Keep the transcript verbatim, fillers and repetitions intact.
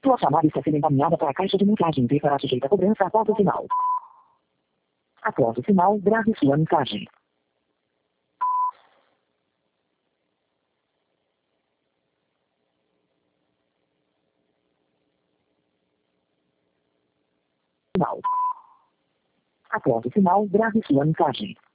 Sua chamada está sendo encaminhada para a caixa de mensagens e será sujeita a cobrança após o sinal. Após o sinal, grave sua mensagem. Sinal. Após o sinal, grave sua mensagem.